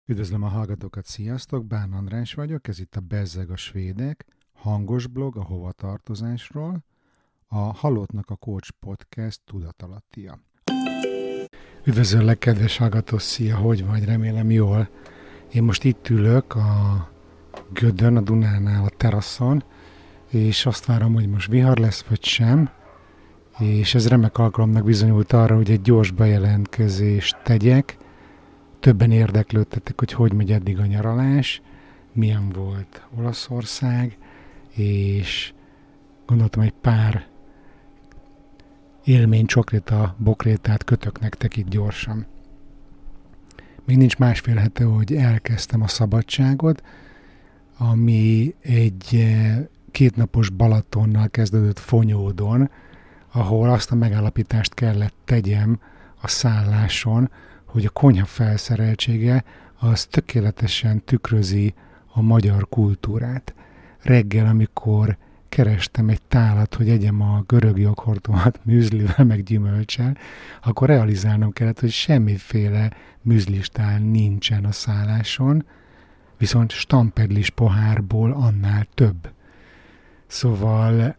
Üdvözlöm a hallgatókat, sziasztok! Bán András vagyok, ez itt a Bezzeg a Svédek, hangos blog a hovatartozásról, a Halottnak a Coach Podcast tudatalattia. Üdvözöllek, kedves hallgató, szia, hogy vagy? Remélem jól. Én most itt ülök a Gödön, a Dunánál, a teraszon, és azt várom, hogy most vihar lesz, vagy sem, és ez remek alkalomnak bizonyult arra, hogy egy gyors bejelentkezést tegyek. Többen érdeklődtetek, hogy megy eddig a nyaralás, milyen volt Olaszország, és gondoltam, egy pár élmény csokréta bokrétát kötök nektek itt gyorsan. Még nincs másfél hete, hogy elkezdtem a szabadságot, ami egy 2 napos Balatonnal kezdődött Fonyódon, ahol azt a megállapítást kellett tegyem a szálláson, hogy a konyha felszereltsége az tökéletesen tükrözi a magyar kultúrát. Reggel, amikor kerestem egy tálat, hogy egyem a görög joghurtomat műzlivel meg gyümölcsel, akkor realizálnom kellett, hogy semmiféle műzlistál nincsen a szálláson, viszont stampedlis pohárból annál több. Szóval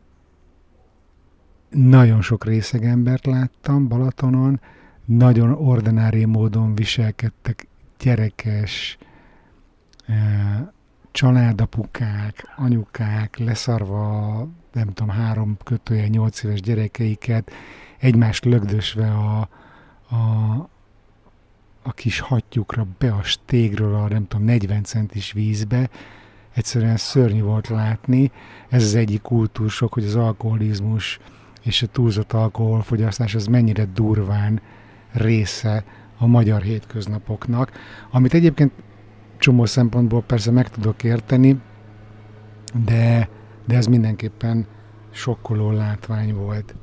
nagyon sok részeg embert láttam Balatonon, nagyon ordinári módon viselkedtek gyerekes családapukák, anyukák, leszarva, nem tudom, 3-8 éves gyerekeiket, egymást lögdösve a kis hattyúkra be a stégről a nem tudom, 40 centis vízbe. Egyszerűen szörnyű volt látni. Ez az egyik kultúrsok, hogy az alkoholizmus és a túlzott alkoholfogyasztás az mennyire durván része a magyar hétköznapoknak, amit egyébként csomó szempontból persze meg tudok érteni, de ez mindenképpen sokkoló látvány volt.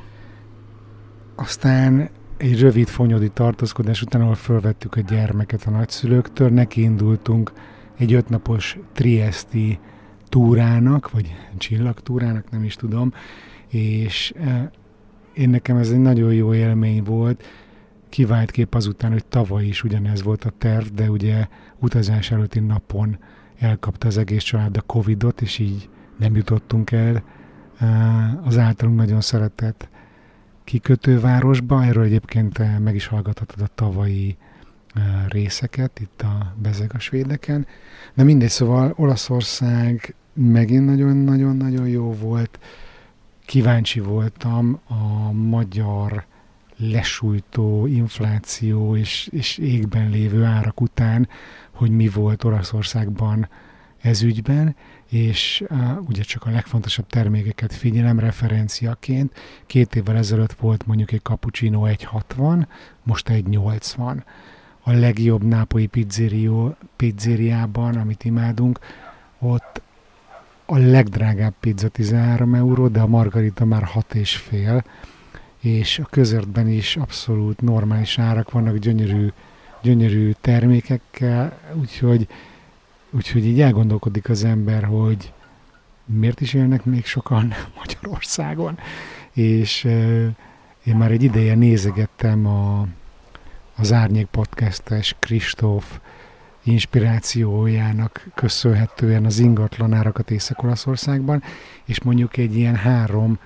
Aztán egy rövid fonyódi tartózkodás után, ahol fölvettük a gyermeket a nagyszülőktől, neki indultunk egy 5 napos trieszti túrának, vagy csillagtúrának, nem is tudom, és én nekem ez egy nagyon jó élmény volt, kivált kép azután, hogy tavaly is ugyanez volt a terv, de ugye utazás előtti napon elkapta az egész család a Covidot, és így nem jutottunk el az általunk nagyon szeretett kikötővárosba. Erről egyébként meg is hallgathatod a tavalyi részeket itt a Bezzeg a Svédeken. De mindegy, szóval Olaszország megint nagyon-nagyon-nagyon jó volt. Kíváncsi voltam a magyar lesújtó infláció és égben lévő árak után, hogy mi volt Olaszországban ez ügyben, és ugye csak a legfontosabb termékeket figyelem referenciaként. 2 évvel ezelőtt volt mondjuk egy cappuccino 1,60, most 1,80. A legjobb nápolyi pizzériában, amit imádunk, ott a legdrágább pizza 13 euró, de a margarita már 6,5, és a közértben is abszolút normális árak vannak, gyönyörű termékekkel, úgyhogy így elgondolkodik az ember, hogy miért is élnek még sokan Magyarországon. És én már egy ideje nézegettem az Árnyék podcastes Kristóf inspirációjának köszönhetően az ingatlan árakat Észak-Olaszországban, és mondjuk egy ilyen 3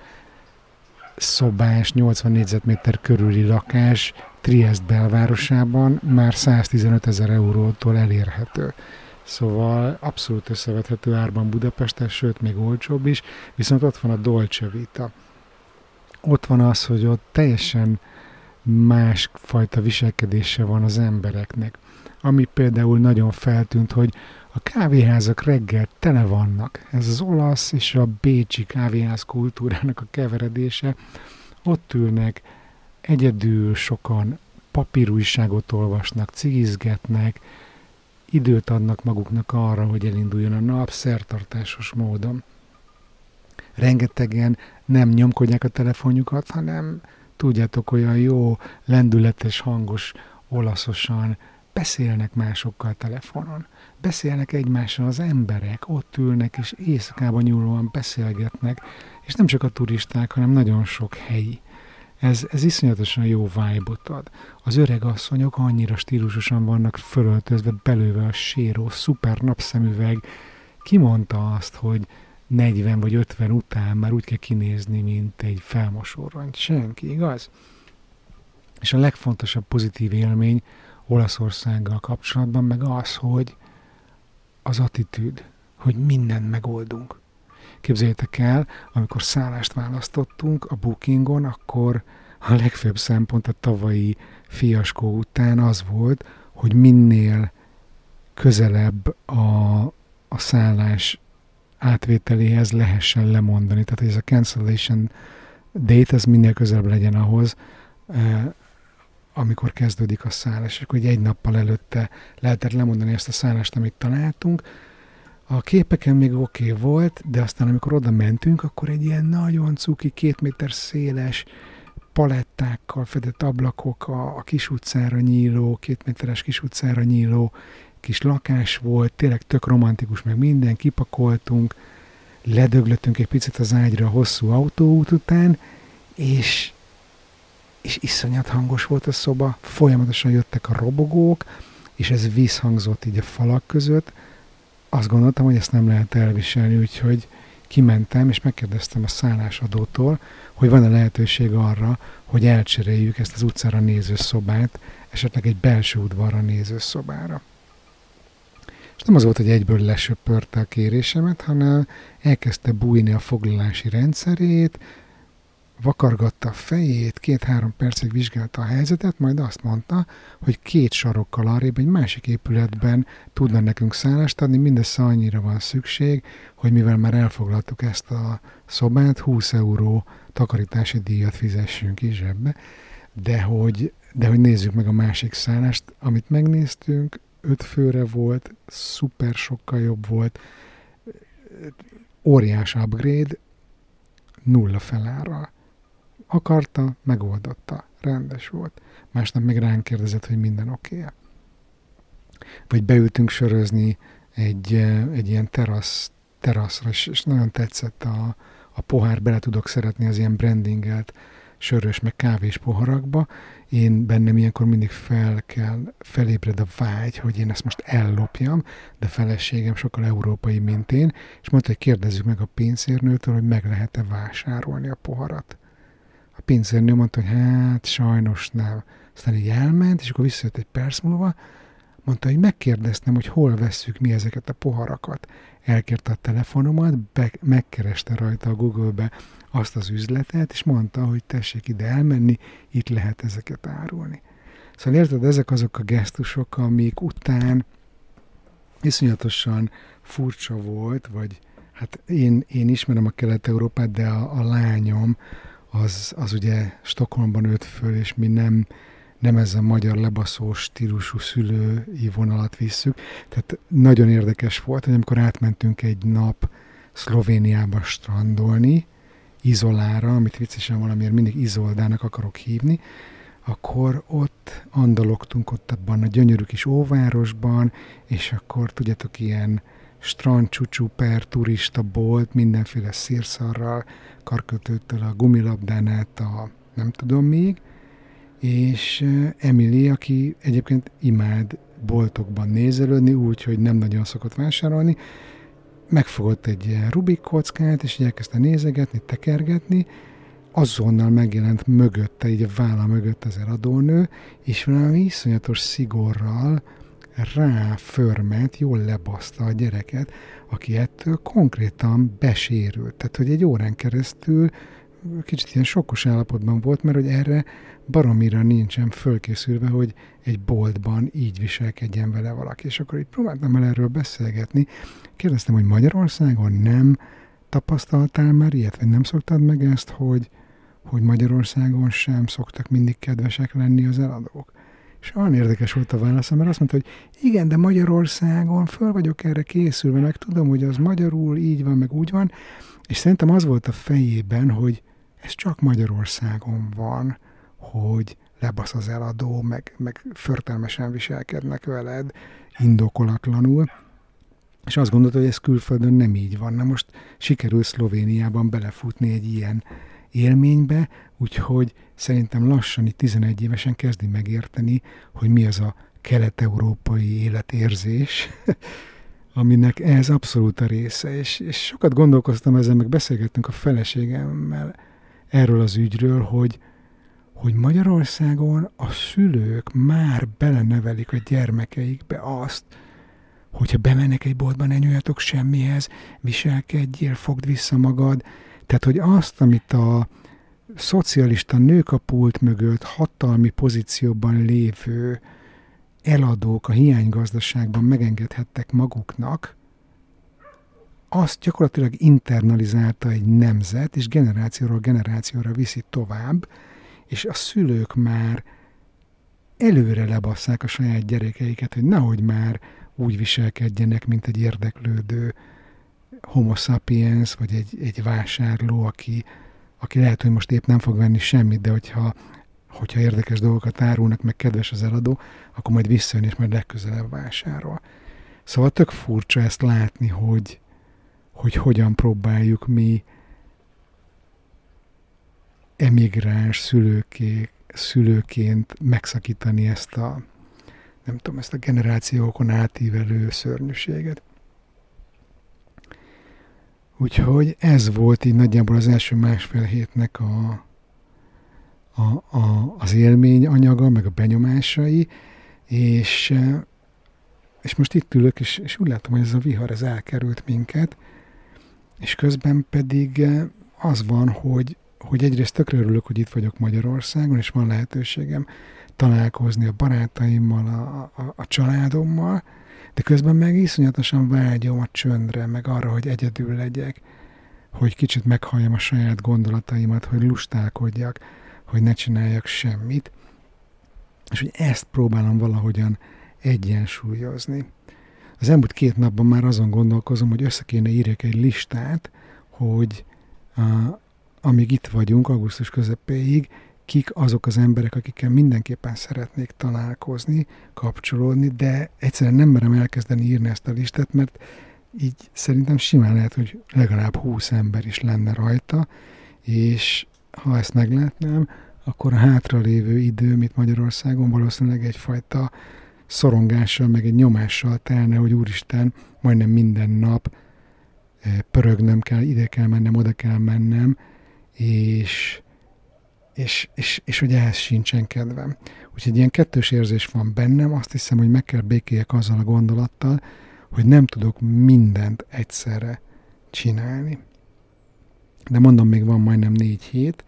szobás, 80 négyzetméter körüli lakás Triest belvárosában már 115 000 eurótól elérhető. Szóval abszolút összevethető árban Budapesten, sőt még olcsóbb is, viszont ott van a Dolce Vita. Ott van az, hogy ott teljesen másfajta viselkedése van az embereknek. Ami például nagyon feltűnt, hogy a kávéházak reggel tele vannak. Ez az olasz és a bécsi kávéház kultúrának a keveredése. Ott ülnek, egyedül sokan papírújságot olvasnak, cigizgetnek, időt adnak maguknak arra, hogy elinduljon a nap szertartásos módon. Rengetegen nem nyomkodják a telefonjukat, hanem tudjátok, olyan jó, lendületes, hangos, olaszosan beszélnek másokkal telefonon. Beszélnek egymással az emberek, ott ülnek és éjszakában nyúlóan beszélgetnek, és nem csak a turisták, hanem nagyon sok helyi. Ez iszonyatosan jó vibe-ot ad. Az öreg asszonyok annyira stílusosan vannak fölöltözve, belőve a séró, szuper napszemüveg. Ki mondta azt, hogy 40 vagy 50 után már úgy kell kinézni, mint egy felmosórongy? Senki, igaz? És a legfontosabb pozitív élmény Olaszországgal kapcsolatban meg az, hogy az attitűd, hogy mindent megoldunk. Képzeljétek el, amikor szállást választottunk a Bookingon, akkor a legfőbb szempont a tavalyi fiaskó után az volt, hogy minél közelebb a szállás átvételéhez lehessen lemondani. Tehát, hogy ez a cancellation date, ez minél közelebb legyen ahhoz, amikor kezdődik a szállás, és akkor egy nappal előtte lehetett lemondani ezt a szállást, amit találtunk. A képeken még oké volt, de aztán amikor oda mentünk, akkor egy ilyen nagyon cuki, 2 méter széles palettákkal fedett ablakok, a kis utcára nyíló, 2 méteres kis utcára nyíló kis lakás volt, tényleg tök romantikus, meg minden, kipakoltunk, ledöglöttünk egy picit az ágyra a hosszú autóút után, és iszonyat hangos volt a szoba, folyamatosan jöttek a robogók, és ez visszhangzott így a falak között. Azt gondoltam, hogy ezt nem lehet elviselni, úgyhogy kimentem, és megkérdeztem a szállásadótól, hogy van-e lehetőség arra, hogy elcseréljük ezt az utcára néző szobát, esetleg egy belső udvarra néző szobára. És nem az volt, hogy egyből lesöpörte a kérésemet, hanem elkezdte bújni a foglalási rendszerét, vakargatta a fejét, 2-3 percig vizsgálta a helyzetet, majd azt mondta, hogy 2 sarokkal arrébb egy másik épületben tudna nekünk szállást adni, mindössze annyira van szükség, hogy mivel már elfoglaltuk ezt a szobát, 20 euró takarítási díjat fizessünk is ebbe, de hogy nézzük meg a másik szállást, amit megnéztünk, 5 főre volt, szuper sokkal jobb volt, óriás upgrade, 0 felárral. Akarta, megoldotta, rendes volt. Másnap még ránk kérdezett, hogy minden oké-e. Vagy beültünk sörözni egy ilyen teraszra, és nagyon tetszett a pohár, bele tudok szeretni az ilyen sörös, meg kávés poharakba. Én bennem ilyenkor mindig felébred a vágy, hogy én ezt most ellopjam, de feleségem sokkal európai, mint én, és mondta, hogy kérdezzük meg a pincérnőtől, hogy meg lehet-e vásárolni a poharat. A pincérnő mondta, hogy hát sajnos nem. Aztán így elment, és akkor visszajött egy perc múlva, mondta, hogy megkérdeztem, hogy hol vesszük mi ezeket a poharakat. Elkérte a telefonomat, megkereste rajta a Google-be azt az üzletet, és mondta, hogy tessék ide elmenni, itt lehet ezeket árulni. Szóval érted, ezek azok a gesztusok, amik után iszonyatosan furcsa volt, vagy hát én ismerem a Kelet-Európát, de a lányom az ugye Stockholmban nőtt föl, és mi nem ez a magyar lebaszós stílusú szülői vonalat visszük. Tehát nagyon érdekes volt, hogy amikor átmentünk egy nap Szlovéniába strandolni, Izolára, amit viccesen valamiért mindig Izoldának akarok hívni, akkor ott andalogtunk ott abban a gyönyörű kis óvárosban, és akkor tudjátok, ilyen strandcsúcsú per turista bolt, mindenféle szírszarral, karkötőtől a gumilabdán át a nem tudom még, és Emily, aki egyébként imád boltokban nézelődni, úgy, hogy nem nagyon szokott vásárolni, megfogott egy ilyen Rubik kockát, és így elkezdte nézegetni, tekergetni, azonnal megjelent mögötte, így a válla mögött az eladónő, és valami iszonyatos szigorral ráförmet, jól lebaszta a gyereket, aki ettől konkrétan besérült. Tehát, hogy egy órán keresztül kicsit ilyen sokkos állapotban volt, mert hogy erre baromira nincsen fölkészülve, hogy egy boltban így viselkedjen vele valaki. És akkor így próbáltam el erről beszélgetni. Kérdeztem, hogy Magyarországon nem tapasztaltál már ilyet, vagy nem szoktad meg ezt, hogy Magyarországon sem szoktak mindig kedvesek lenni az eladók. És olyan érdekes volt a válaszom, mert azt mondta, hogy igen, de Magyarországon föl vagyok erre készülve, meg tudom, hogy az magyarul így van, meg úgy van, és szerintem az volt a fejében, hogy ez csak Magyarországon van, hogy lebasz az eladó, meg förtelmesen viselkednek veled, indokolatlanul, és azt gondolta, hogy ez külföldön nem így van. Na most sikerült Szlovéniában belefutni egy élménybe, úgyhogy szerintem lassan, itt 11 évesen kezdi megérteni, hogy mi az a kelet-európai életérzés, aminek ez abszolút a része, és sokat gondolkoztam ezen, meg beszélgettünk a feleségemmel erről az ügyről, hogy Magyarországon a szülők már belenevelik a gyermekeikbe azt, hogyha bemennek egy boltba, ne nyúljatok semmihez, viselkedjél, fogd vissza magad. Tehát, hogy azt, amit a szocialista nők a pult mögött hatalmi pozícióban lévő eladók a hiánygazdaságban megengedhettek maguknak, azt gyakorlatilag internalizálta egy nemzet, és generációról generációra viszi tovább, és a szülők már előre lebasszák a saját gyerekeiket, hogy nehogy már úgy viselkedjenek, mint egy érdeklődő homo sapiens, vagy egy vásárló, aki lehet, hogy most épp nem fog venni semmit, de hogyha érdekes dolgokat árulnak, meg kedves az eladó, akkor majd visszajön, és majd legközelebb vásárol. Szóval tök furcsa ezt látni, hogy hogyan próbáljuk mi emigráns szülőként megszakítani ezt a generációkon átívelő szörnyűséget. Úgyhogy ez volt így nagyjából az első másfél hétnek az élmény anyaga, meg a benyomásai, és most itt ülök, és úgy látom, hogy ez a vihar, ez elkerült minket, és közben pedig az van, hogy egyrészt tökre örülök, hogy itt vagyok Magyarországon, és van lehetőségem találkozni a barátaimmal, a családommal, de közben meg iszonyatosan vágyom a csöndre, meg arra, hogy egyedül legyek, hogy kicsit meghalljam a saját gondolataimat, hogy lustálkodjak, hogy ne csináljak semmit, és hogy ezt próbálom valahogyan egyensúlyozni. Az elmúlt 2 napban már azon gondolkozom, hogy össze kéne írjak egy listát, hogy amíg itt vagyunk, augusztus közepéig, kik azok az emberek, akikkel mindenképpen szeretnék találkozni, kapcsolódni, de egyszerűen nem merem elkezdeni írni ezt a listát, mert így szerintem simán lehet, hogy legalább 20 ember is lenne rajta, és ha ezt meglátnám, akkor a hátralévő időm itt Magyarországon valószínűleg egyfajta szorongással, meg egy nyomással telne, hogy úristen, majdnem minden nap pörögnöm kell, ide kell mennem, oda kell mennem, és hogy ehhez sincsen kedvem. Úgyhogy ilyen kettős érzés van bennem, azt hiszem, hogy meg kell békéljek azzal a gondolattal, hogy nem tudok mindent egyszerre csinálni. De mondom, még van majdnem 4 hét,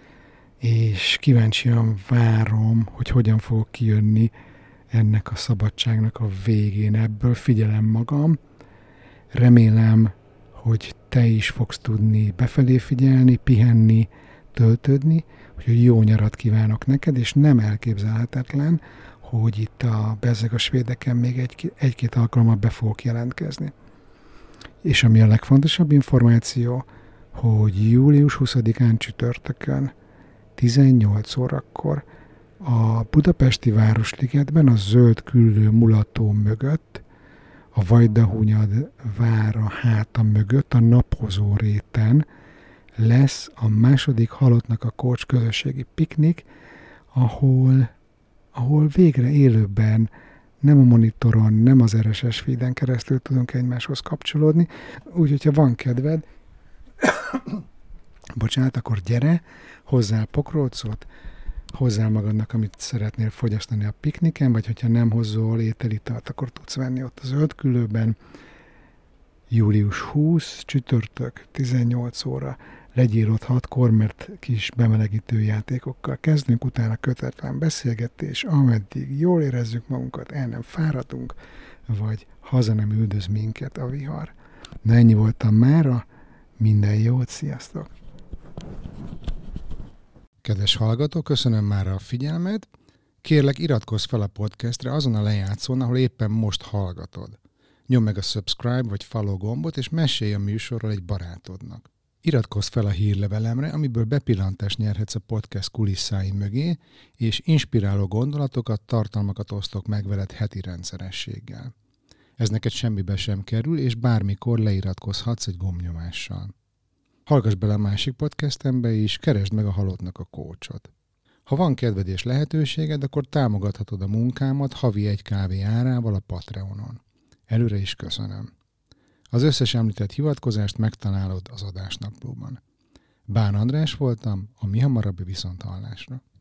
és kíváncsian várom, hogy hogyan fogok kijönni ennek a szabadságnak a végén. Ebből figyelem magam, remélem, hogy te is fogsz tudni befelé figyelni, pihenni, töltődni, hogy jó nyarat kívánok neked, és nem elképzelhetetlen, hogy itt bezzeg a svédeken még egy-két alkalommal be fogok jelentkezni. És ami a legfontosabb információ, hogy július 20-án csütörtökön 18 órakor a budapesti Városligetben a zöld küllő mulató mögött, a Vajdahunyad vára háta mögött, a napozó réten lesz a második halottnak a Korcs közösségi piknik, ahol végre élőben, nem a monitoron, nem az RSS feeden keresztül tudunk egymáshoz kapcsolódni. Úgyhogy, ha van kedved, akkor gyere, hozzál pokrócot, hozzál magadnak, amit szeretnél fogyasztani a pikniken, vagy hogyha nem hozol ételitalt, akkor tudsz venni ott a zöldküllőben. Július 20, csütörtök, 18 óra, legyél ott 6-kor, mert kis bemelegítő játékokkal kezdünk, utána kötetlen beszélgetés, ameddig jól érezzük magunkat, el nem fáradunk, vagy haza nem üldöz minket a vihar. Na, ennyi voltam mára, minden jót, sziasztok! Kedves hallgató, köszönöm már a figyelmed. Kérlek, iratkozz fel a podcastre azon a lejátszón, ahol éppen most hallgatod. Nyomd meg a subscribe vagy follow gombot, és mesélj a műsorról egy barátodnak. Iratkozz fel a hírlevelemre, amiből bepillantást nyerhetsz a podcast kulisszái mögé, és inspiráló gondolatokat, tartalmakat osztok meg veled heti rendszerességgel. Ez neked semmibe sem kerül, és bármikor leiratkozhatsz egy gombnyomással. Hallgass bele a másik podcastembe is, keresd meg a Halottnak a Coachot. Ha van kedved és lehetőséged, akkor támogathatod a munkámat havi 1 kávé árával a Patreonon. Előre is köszönöm. Az összes említett hivatkozást megtalálod az adásnaplóban. Bán András voltam, a mihamarabbi viszonthallásra.